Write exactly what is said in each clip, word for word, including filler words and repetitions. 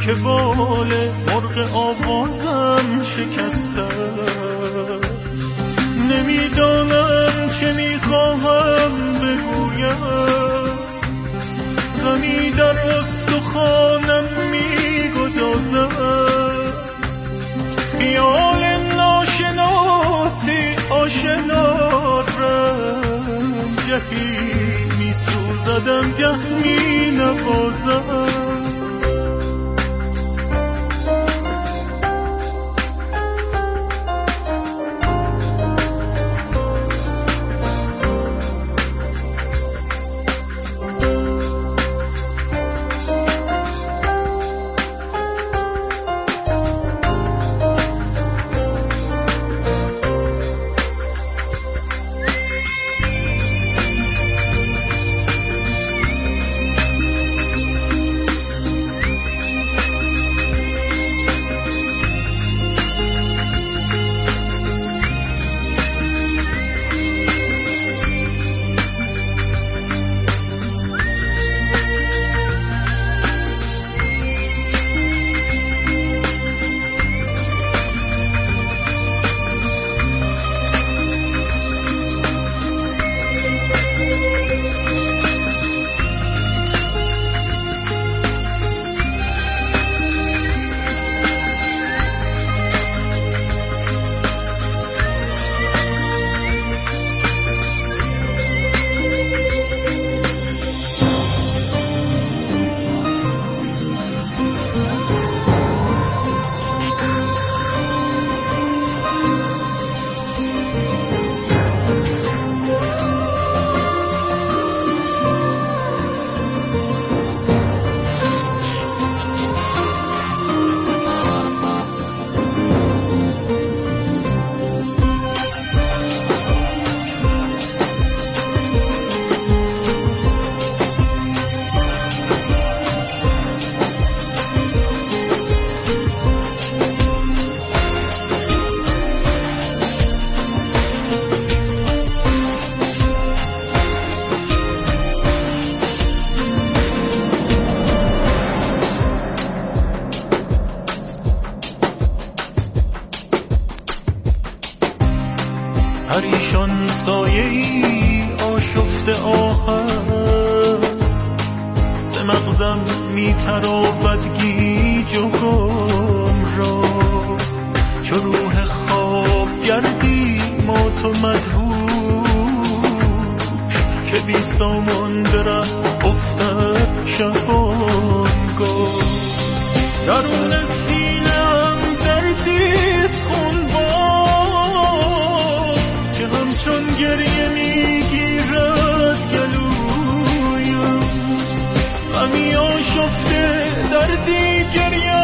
که بال مرغ آوازم شکسته است. نمیدانم چه میخواهم بگویم، غمی در استخوانم میگدازد. خیال ناشناسی آشنارم، گهی میسوزدم گه مینوازم. پریشان سایه‌ای آشفته آهن، ز مغزم میتراود گیج و گم را. چو روح خواب گردی مات و مدهوش، که بی سامان به ره افتد شبانگاه. درون سینه‌ام دردیست خونبار، که همچون گریه میگیرد گلویم. غمی آشفته دردی گریه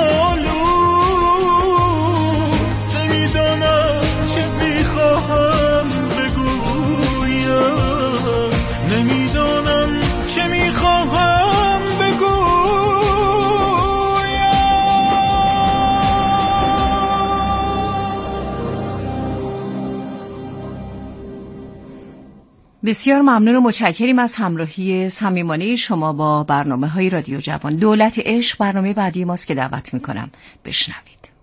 آلود، نمیدانم چه میخواهم بگویم، نمیدانم چه میخواهم بگویم. بسیار ممنون و متشکریم از همراهی صمیمانه شما با برنامه‌های رادیو جوان. دولت عشق برنامه بعدی ماست که دعوت می‌کنم بشنوید.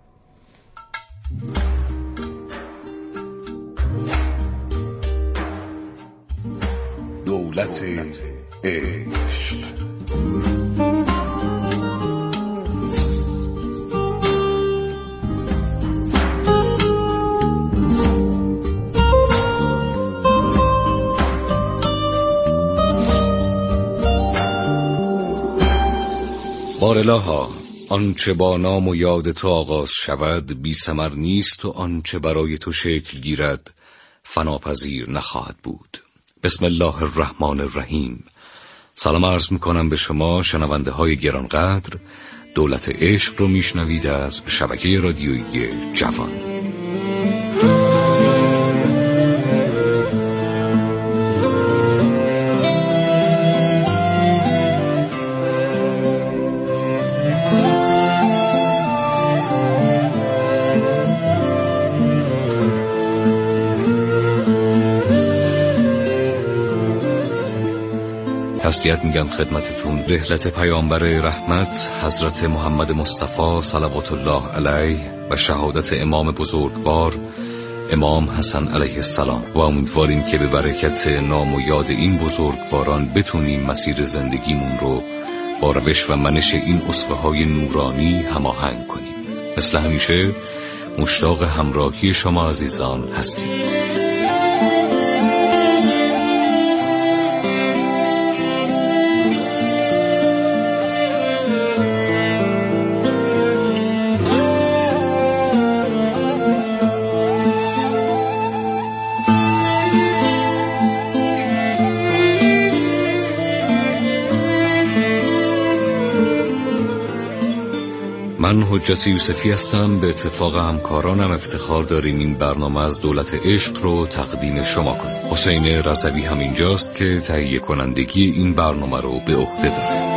دولت عشق. بارالها، آنچه با نام و یاد تو آغاز شود بی ثمر نیست و آنچه برای تو شکل گیرد فناپذیر نخواهد بود. بسم الله الرحمن الرحیم. سلام عرض میکنم به شما شنونده های گرانقدر. دولت عشق رو میشنوید از شبکه رادیویی جوان. تسلیت میگم خدمتتون. رحلت پیامبر رحمت حضرت محمد مصطفی صلوات الله علیه و شهادت امام بزرگوار امام حسن علیه السلام و امیدواریم که به برکت نام و یاد این بزرگواران بتونیم مسیر زندگیمون رو با روش و منش این اسوه های نورانی هماهنگ کنیم. مثل همیشه مشتاق همراهی شما عزیزان هستیم. من حجت یوسفی هستم. به اتفاق همکارانم افتخار داریم این برنامه از دولت عشق رو تقدیم شما کنیم. حسین رضوی هم اینجاست که تهیه کنندگی این برنامه رو به عهده داره.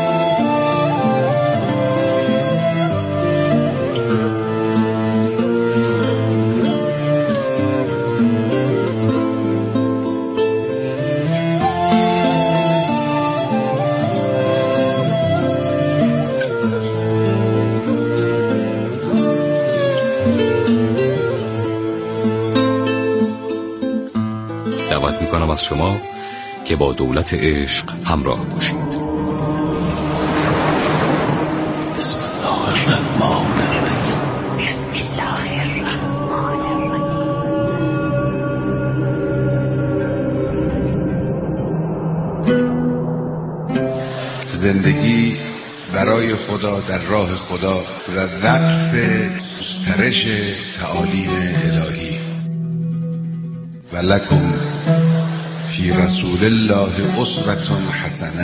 دعوت میکنم از شما که با دولت عشق همراه باشید. بسم الله الرحمن الرحیم. بسم الله الرحمن الرحیم. زندگی برای خدا در راه خدا و وقف گسترش تعالیم الهی. ولکم فی رسول الله اسوة حسنه.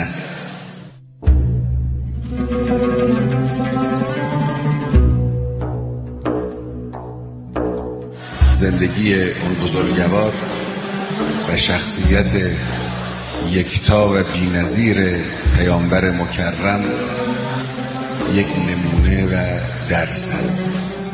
زندگی اون بزرگوار و شخصیت یکتا و بی‌نظیر پیامبر مکرم یک نمونه و درس است.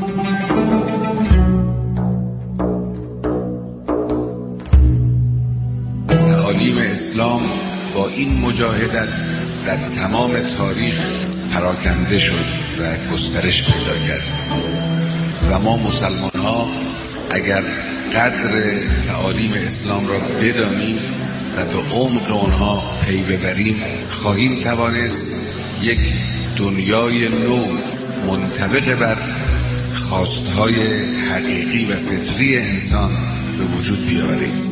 تعالیم اسلام با این مجاهدت در تمام تاریخ پراکنده شد و گسترش پیدا کرد و ما مسلمان ها اگر قدر تعالیم اسلام را بدانیم و به عمق آنها پی ببریم خواهیم توانست یک دنیای نو منطبق بر خواستهای حقیقی و فطری انسان به وجود بیاوریم.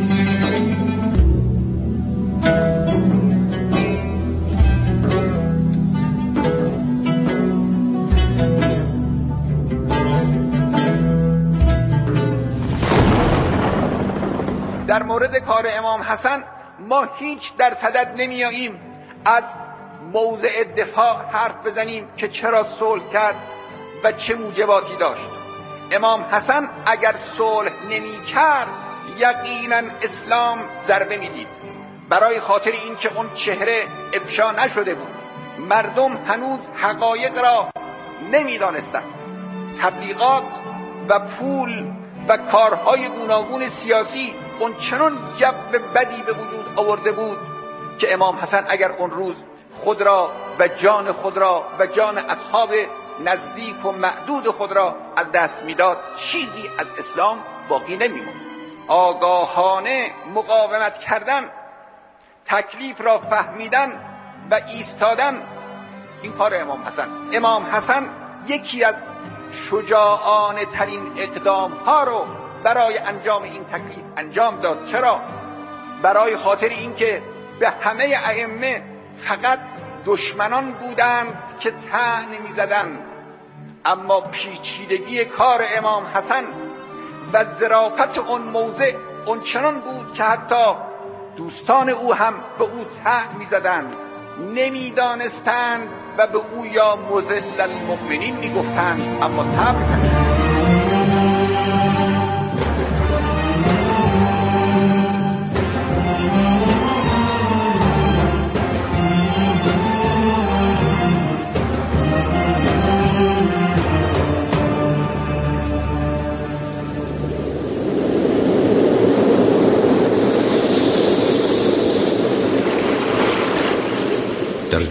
در مورد کار امام حسن ما هیچ در صدد نمی آییم از موضع دفاع حرف بزنیم که چرا صلح کرد و چه موجباتی داشت. امام حسن اگر صلح نمی کرد یقینا اسلام ضربه می دید، برای خاطر این که اون چهره افشا نشده بود. مردم هنوز حقایق را نمی دانستند. تبلیغات و پول و کارهای گوناگون سیاسی اون چنان جو بدی به وجود آورده بود که امام حسن اگر اون روز خود را و جان خود را و جان اصحاب نزدیک و معدود خود را از دست میداد چیزی از اسلام باقی نمیموند. آگاهانه مقاومت کردن، تکلیف را فهمیدن و ایستادن، این کار امام حسن. امام حسن یکی از شجاعانه ترین اقدام ها رو برای انجام این تکلیف انجام داد. چرا؟ برای خاطر اینکه به همه ائمه فقط دشمنان بودند که طعن می‌زدند، اما پیچیدگی کار امام حسن و ظرافت اون موضع اون چنان بود که حتی دوستان او هم به او طعن می‌زدند، نمی‌دانستند و به او یا مذل المؤمنین می‌گفتند، اما صبر کردند.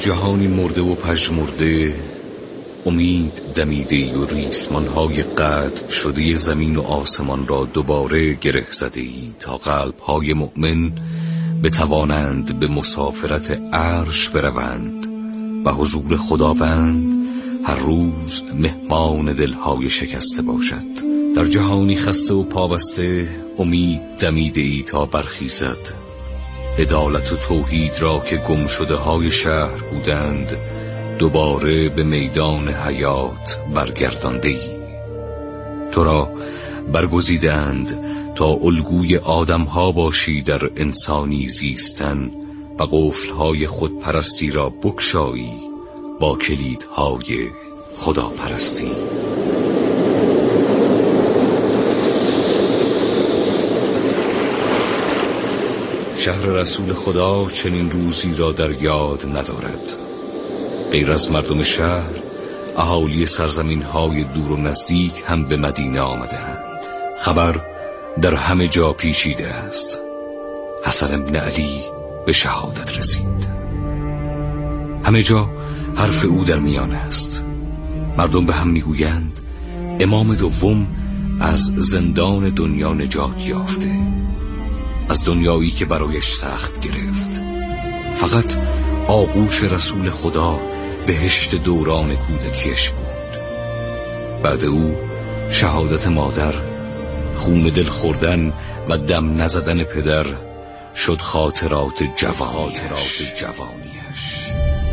جهانی مرده و پژمرده امید دمیده و ریسمان‌های قطع شده زمین و آسمان را دوباره گره زده‌ای تا قلب‌های مؤمن بتوانند به مسافرت عرش بروند و حضور خداوند هر روز مهمان دلهای شکسته باشد. در جهانی خسته و پابسته امید دمیده‌ای تا برخیزد، عدالت و توحید را که گم شده های شهر بودند دوباره به میدان حیات برگردانده‌ای. تو را برگزیدند تا الگوی آدم‌ها باشی در انسانی زیستن و قفل‌های خودپرستی را بگشایی با کلیدهای خداپرستی. شهر رسول خدا چنین روزی را در یاد ندارد. غیر از مردم شهر، اهالی سرزمین‌های دور و نزدیک هم به مدینه آمدند. خبر در همه جا پیچیده است. حسن بن علی به شهادت رسید. همه جا حرف او در میان است. مردم به هم میگویند امام دوم از زندان دنیا نجات یافته، از دنیایی که برایش سخت گرفت. فقط آغوش رسول خدا بهشت دوران کودکیش بود. بعد او شهادت مادر، خون دل خوردن و دم نزدن پدر شد خاطرات جوانیش. جوانیش.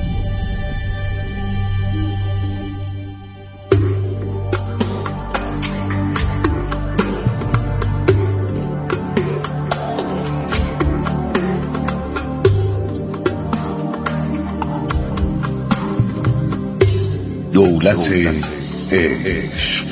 دولت عشق.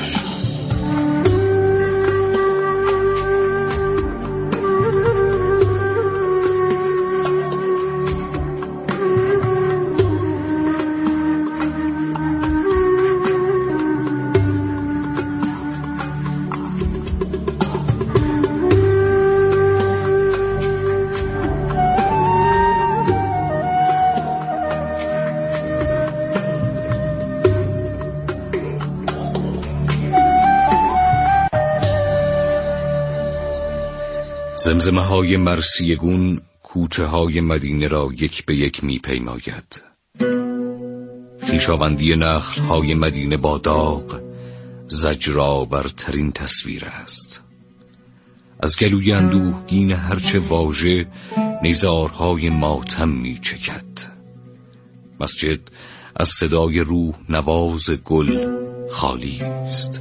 زمزمه های مرثیه‌گون کوچه های مدینه را یک به یک می پیماید. خویشاوندی نخل های مدینه با داغ زجرآورترین تصویر است. از گلوی اندوهگین هرچه واژه نیزارهای ماتم می چکد. مسجد از صدای روح نواز گل خالی است.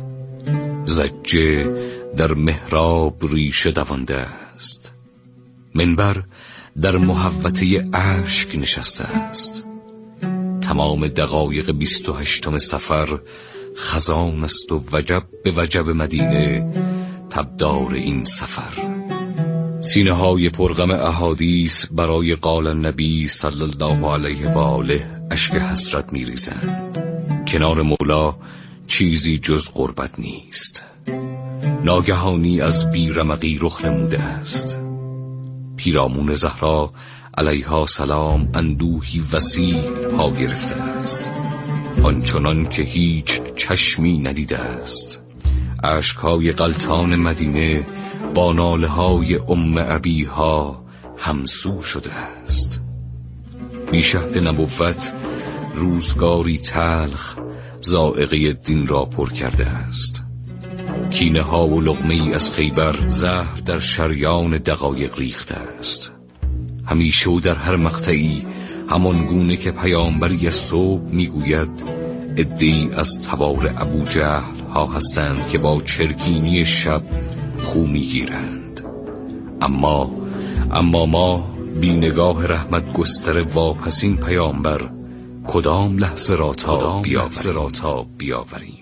زجه در محراب ریشه دوانده است. منبر در محوطه اشک نشسته است. تمام دقایق بیست و هشتم صفر خزان است و وجب به وجب مدینه تبدار این سفر. سینه های پرغم احادیث برای قال النبی صلی الله علیه و آله اشک حسرت می ریزند. کنار مولا چیزی جز قربت نیست. ناگهانی از بیرمقی رخ نموده است. پیرامون زهرا علیها سلام اندوهی وسیع پا گرفته است، آنچنان که هیچ چشمی ندیده است. اشکهای غلطان مدینه با ناله های ام ابیها همسو شده است. بیشهد نبوت روزگاری تلخ ذائقه دین را پر کرده است. کینه ها و لقمه‌ای از خیبر زهر در شریان دقایق ریخته است. همیشه و در هر مقطعی همان گونه که پیامبری از صبح میگوید عده‌ای از تبار ابو جهل ها هستند که با چرکینی شب خو میگیرند. اما اما ما بی نگاه رحمت گستر واپسین پیامبر کدام لحظه را تا بیاوریم, بیاوریم.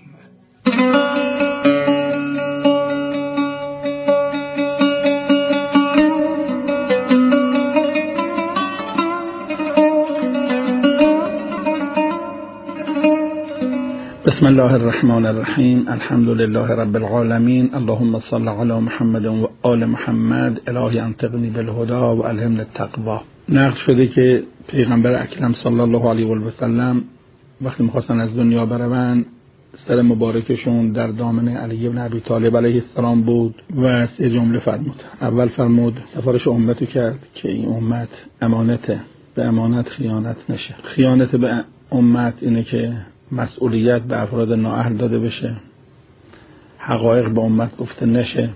بسم الله الرحمن الرحیم. الحمد لله رب العالمین. اللهم صل علی محمد و آل محمد. الهی انطقنی بالهدی و الهمنی التقوی. نقل شده که پیغمبر اکرم صلی الله علیه و سلم وقتی میخواستن از دنیا برون، سر مبارکشون در دامن علی بن ابی طالب علیه السلام بود و سه جمله فرمود. اول فرمود سفارش امتو کرد که این امت امانته، به امانت خیانت نشه. خیانت به امت اینه که مسئولیت به افراد نااهل داده بشه، حقایق به امت گفته نشه،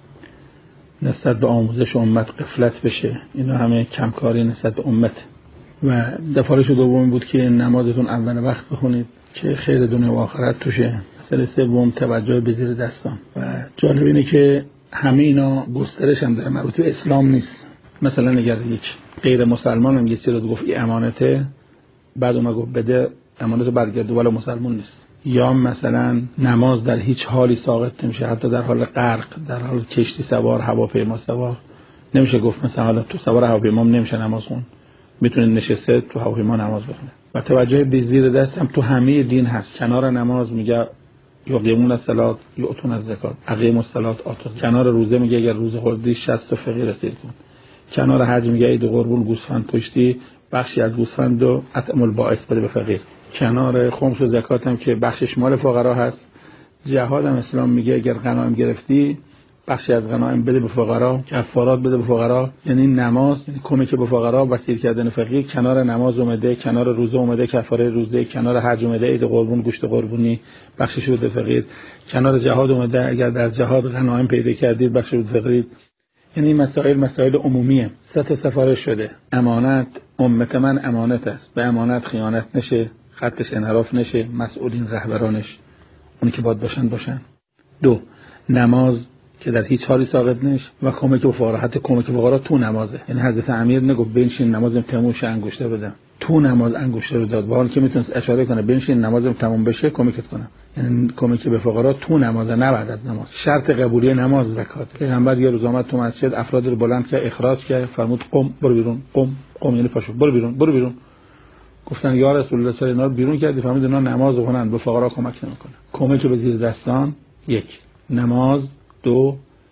نسبت به آموزش امت غفلت بشه. اینا همه کمکاری نسبت به امت. و سفارش دومی بود که نمازتون اول وقت بخونید که خیر دنیا و آخرت توشه. مسئله سوم توجه به زیر دستان. و جالب اینه که همه اینا گسترش هم داره، مربوط به اسلام نیست. مثلا اگر یک غیر مسلمان هم یه چیزی رو گفت این امانته، بعد اون گفت بده امانت برگرده ولی مسلمان نیست. یا مثلا نماز در هیچ حالی ساقط نمیشه، حتی در حال غرق، در حال کشتی سوار، هواپیما سوار نمیشه گفت مثلا حالا تو سوار هواپیما نمیشه نماز خون، میتونه نشسته تو هواپیما نماز بخونه. و توجه به زیر دست هم تو همه دین هست. کنار نماز میگه یقیمون الصلاة یؤتون الزکات، اقیموا الصلاة آتوا. کنار روزه میگه اگر روزه خوردی شصت تا فقیر رسید کن. کنار حج میگه عید قربون گوسفند کشتی، بخشی از گوسفند رو اطعم البائس بده به فقیر. کنار خمس و زکات هم که بخشش مال فقرا هست. جهاد هم اسلام میگه اگر غنایم گرفتی بخشی از غنایم بده به فقرا، کفارات بده به فقرا. یعنی نماز یعنی کمک به فقرا، وسیله کردن فقیر. کنار نماز اومده، کنار روزه اومده، کفاره روزه، کنار حج اومده، عید قربون گوشت قربونی بخشش بده فقیر. کنار جهاد اومده اگر در جهاد غنایم پیدا کردید بخشش بده فقیر. یعنی مسائل مسائل عمومیه. سه تا سفارش شده. امانت، امت من امانت است، به امانت خیانت نشه، خطش انحراف نشه، مسئولین رهبرانش اونی که باید باشن باشن. دو، نماز که در هیچ حالی ساقط نشه و کمک به فقرا. حتی کمک به فقرا تو نمازه. یعنی حضرت امیر نگفت بنشین نمازم تموم شه انگشته بدم، تو نماز انگشته رو داد. با حال که میتونست اشاره کنه بنشین نمازم تموم بشه کمکت کنم. یعنی کمک به فقرا تو نماز، نه بعد از نماز. شرط قبولی نماز زکات. پیغمبر یه روز اومد تو مسجد، افراد رو بلند کرد، اخراج کرد، فرمود قم برو بیرون. قم قم یعنی پاشو برو بیرون، برو بیرون. گفتن یا رسول الله چرا اینا رو بیرون کردی؟ فرمود اینا نماز بخونن، به فقرا کمک نمیکنه. کمک به زیر دستان یک، نماز. دو،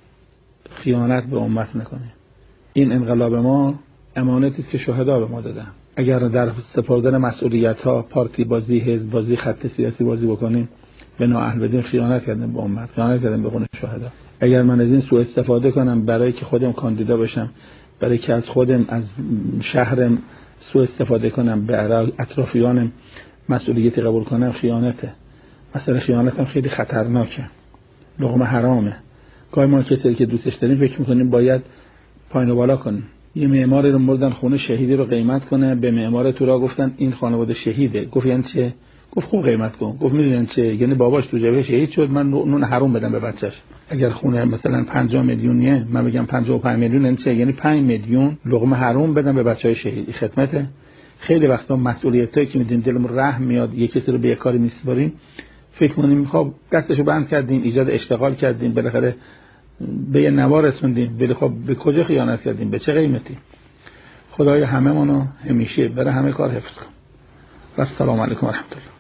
خیانت به امت نکنه. این انقلاب ما امانتی است که شهدا به ما دادن. اگر در سپردن مسئولیت ها پارتی بازی، حزب بازی، خط سیاسی بازی بکنیم، به نااهل بدیم، خیانت کردیم به امت، خیانت کردیم به خون شهدا. اگر من از این سوء استفاده کنم برای که خودم کاندیدا بشم، برای که از خودم از شهرم سوء استفاده کنم، برای اطرافیانم مسئولیتی قبول کنم، خیانته. مثلا خیانت هم خیلی خطرناکه، لقمه حرامه. گاهی ما کسی که دوستش داریم فکر می‌کنیم باید پایین و بالا کنیم. یه معماری رو بردن خونه شهیدی رو قیمت کنه، به معمار تو را گفتن این خانواده شهیده. گفت یعنی چه؟ گفت خوب قیمت کن. گفت میدونن چه؟ یعنی باباش تو جبهه شهید شد، من نون حرام بدم به بچه‌ش. اگر خونه مثلا پنجاه میلیونیه، من بگم پنجاه و پنج میلیون، یعنی چه؟ یعنی پنج میلیون لقمه حرام بدم به بچهای شهید. خدمته. خیلی وقتا مسئولیتایی که میدیم دلمون رحم میاد، یه کسی رو به یه کاری میسپاریم، فکر کنیم خب دستشو بند کردیم، ایجاد اشتغال کردیم، بالاخره به یه نوار رسوندیم، ولی خب به کجا خیانت کردیم؟ به چه قیمتی؟ خدای همه منو همیشه برای همه کار حفظ کن. و السلام علیکم و رحمت الله.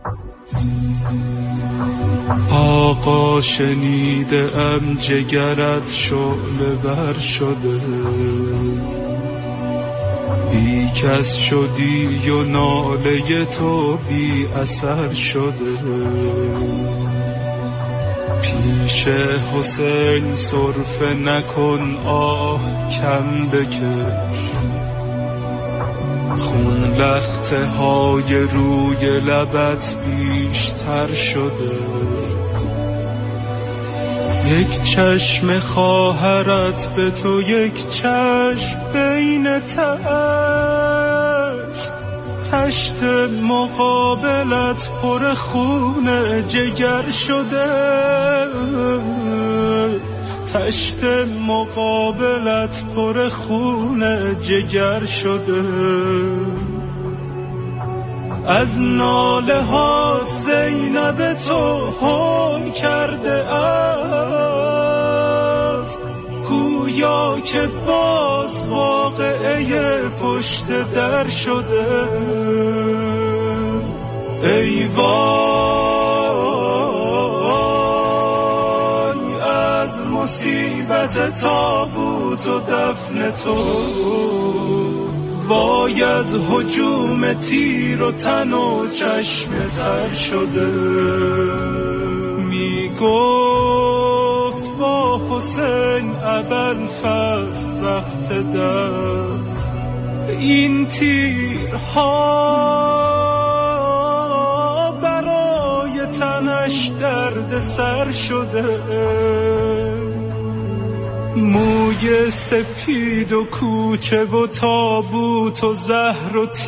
آقا شنیده ام جگرت شعله بر شده، بی کس شدی و ناله تو بی اثر شده. پیش حسین صرفه نکن آه کم بکش، خون لخته های روی لبت بیشتر شده. یک چشم خواهرت به تو، یک چشم بین تشت، تشت مقابلت پر خون جگر شده، تشت مقابلت پر خون جگر شده. از ناله ها زینب تو هول کرده است، گویا که باز واقعه پشت در شده. ای وای از مصیبت تابوت و دفن تو، وای از هجوم تیر و تن و چشم تر شده. می گفت با حسین ابوالفضل وقت در این تیرها برای تنش درد سر شده. موی سپید و کوچه و تابوت و زهر و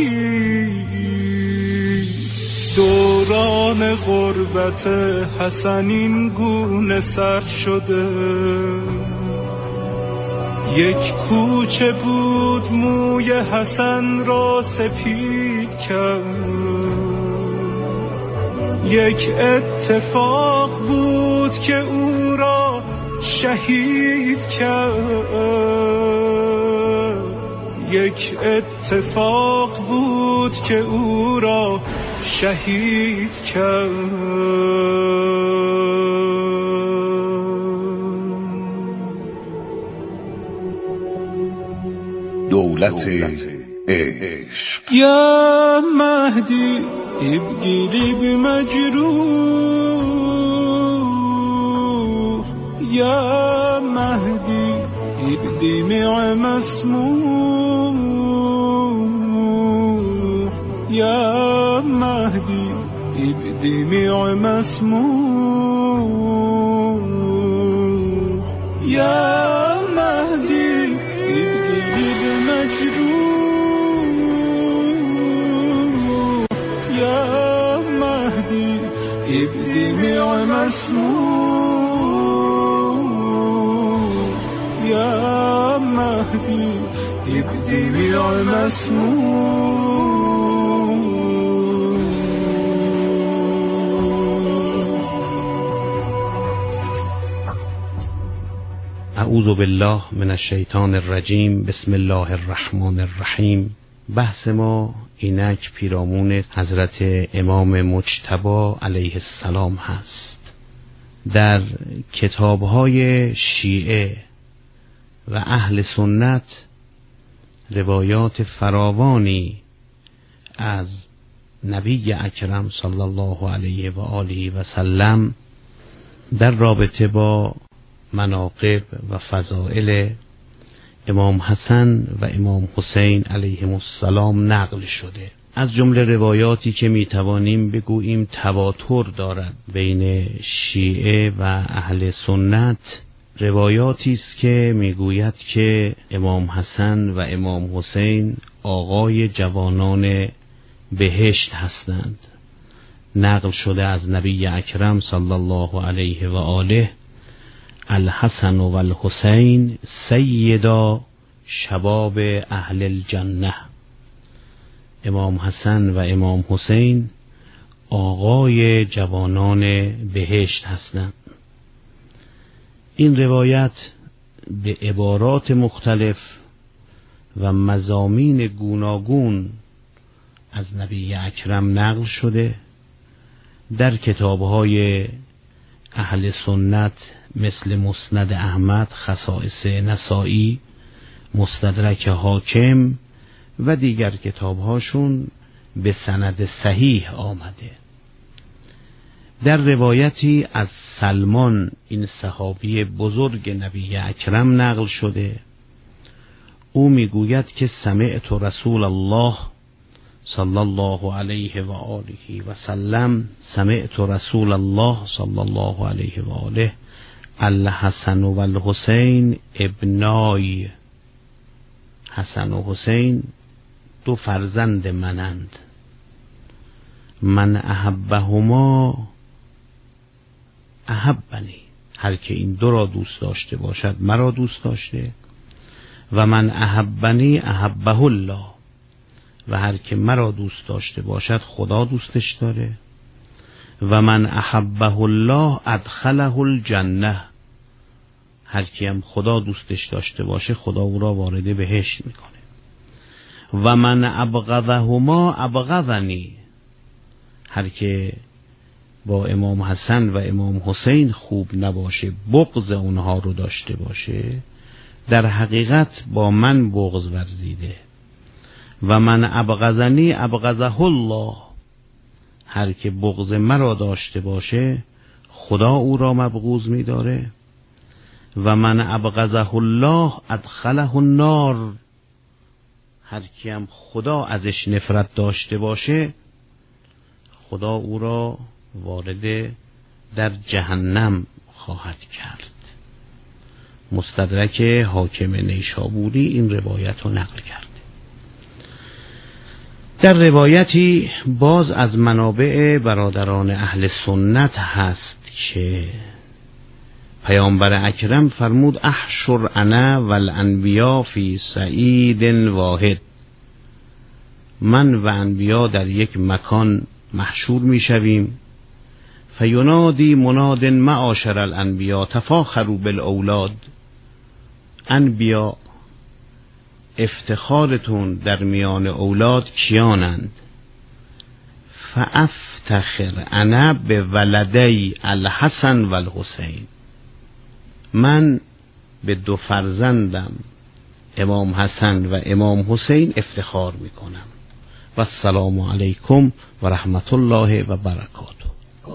تیر، دوران غربت حسن این گونه سر شده. یک کوچه بود موی حسن را سپید کرد، یک اتفاق بود که او را شهید کرد، یک اتفاق بود که او را شهید کرد. دولت عشق. یا مهدی ابگیلی بمجروح، یا مهدی ابدی مع مسموح، یا مهدي بدموع مسموح، يا مهدي بقلب مجروح، يا مهدي بدموع مسموح، يا مهدي بدموع مسموح. اعوذ بالله من الشیطان الرجیم. بسم الله الرحمن الرحیم. بحث ما اینک پیرامون حضرت امام مجتبی علیه السلام هست. در کتاب‌های شیعه و اهل سنت روایات فراوانی از نبی اکرم صلی الله علیه و آله و سلم در رابطه با مناقب و فضائل امام حسن و امام حسین علیهم السلام نقل شده. از جمله روایاتی که میتوانیم بگوییم تواتر دارد بین شیعه و اهل سنت، روایاتی است که میگوید که امام حسن و امام حسین آقای جوانان بهشت هستند. نقل شده از نبی اکرم صلی الله علیه و آله: الحسن و الحسین سیدا شباب اهل الجنه. امام حسن و امام حسین آقای جوانان بهشت هستند. این روایت به عبارات مختلف و مضامین گوناگون از نبی اکرم نقل شده. در کتاب‌های اهل سنت مثل مسند احمد، خصائص نسائی، مستدرک حاکم و دیگر کتاب‌هاشون به سند صحیح آمده. در روایتی از سلمان، این صحابی بزرگ نبی اکرم، نقل شده. او میگوید که سمعت رسول الله صلی الله علیه و آله و سلم سمعت رسول الله صلی الله علیه و آله: الحسن و الحسین ابنای. حسن و حسین دو فرزند منند. من احبهما احبنی. هر که این دو را دوست داشته باشد مرا دوست داشته. و من احبنی احبه الله. و هر که مرا دوست داشته باشد خدا دوستش داره. و من احبه الله ادخله الجنه. هر کی هم خدا دوستش داشته باشه خدا او را وارد بهشت میکنه. و من ابغضهما ابغضنی. هر که با امام حسن و امام حسین خوب نباشه، بغض اونها رو داشته باشه، در حقیقت با من بغض ورزیده. و من ابغضنی ابغضه الله، هر که بغض مرا داشته باشه خدا او را مبغوض می داره. و من ابغضه الله ادخله النار، هر کی هم خدا ازش نفرت داشته باشه خدا او را وارد در جهنم خواهد کرد. مستدرک حاکم نیشابوری این روایت رو نقل کرد. در روایتی باز از منابع برادران اهل سنت هست که پیامبر اکرم فرمود احشر انا والانبیا فی صعید واحد، من و انبیا در یک مکان محشور می شویم. فینادی مناد معاشر الانبیا تفاخروا بالاولاد، انبیا افتخارتون در میان اولاد کیانند؟ فافتخر انا به ولدی الحسن و الحسین، من به دو فرزندم امام حسن و امام حسین افتخار میکنم. و السلام علیکم و رحمت الله و برکاته.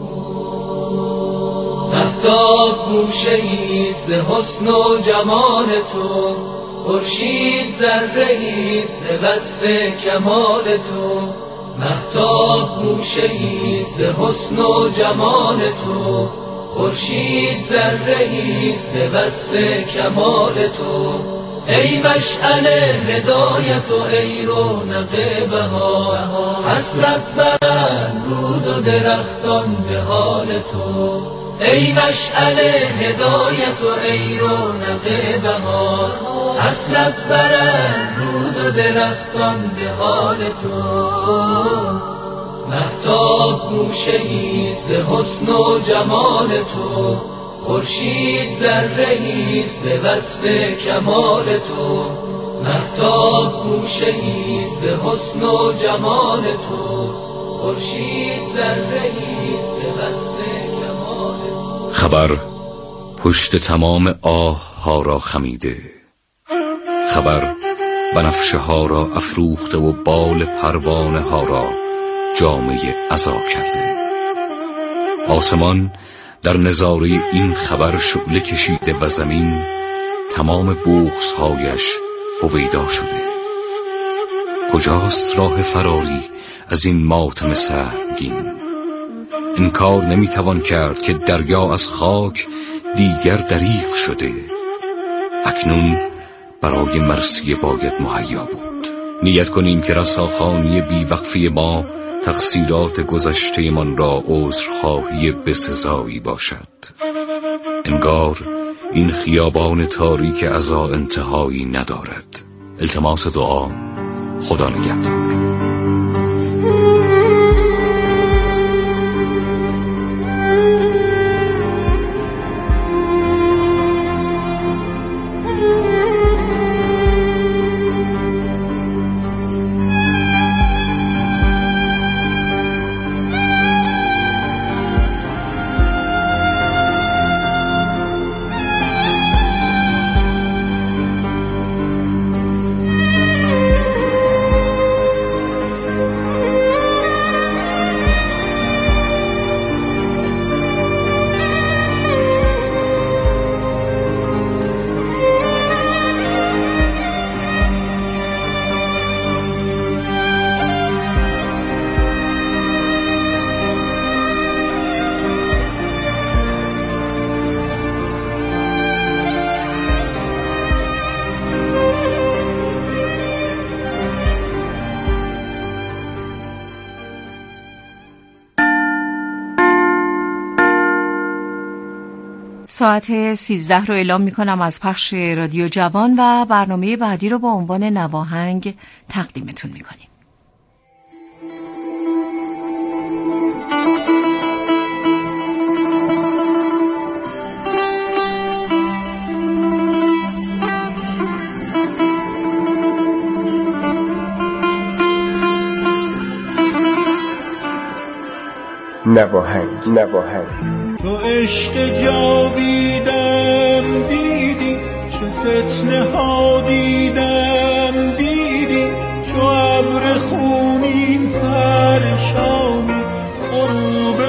مهتاب گوشه‌ایست به حسن و جمال تو، خورشید ذره‌ایست به وصف کمال تو. مهتاب گوشه‌ایست به حسن و جمال تو، خورشید ذره‌ایست به وصف کمال تو. ای مشعل هدایت و ای رونق بهار، حسرت برند رود و درختان به حال تو. ای مشعل هدایت و ای رونق بهار، حسرت برند رود و درختان به حال تو. مهتاب گوشه‌ایست به حسن و جمال تو، خورشید ذره‌ایست به وصف کمال تو. مهتاب گوشه‌ایست به حسن و جمال تو، خورشید ذره‌ایست به وصف کمال تو. خبر پشت تمام آه ها را خمیده، خبر بنفشه ها را افروخته و بال پروانه ها را جامه عزا کرده. آسمان در نظاره این خبر شعله کشیده و زمین تمام بغض‌هایش هویدا شده. کجاست راه فراری از این ماتم سهمگین؟ انکار نمیتوان کرد که دریا از خاک دیگر دریغ شده. اکنون برای مرثیه باید مهیا بود. نیت کنیم که رساخانی بیوقفی ما تقصیرات گذشته من را عذرخواهی بسزایی باشد. انگار این خیابان تاریک عزا انتهایی ندارد. التماس دعا. خدا نگهدار. ساعت سیزده رو اعلام می کنم از پخش رادیو جوان و برنامه بعدی رو با عنوان نواهنگ تقدیمتون می کنیم. نواهنگ نواهنگ تو عشق جاویدم دیدی، چه فتنه ها دیدم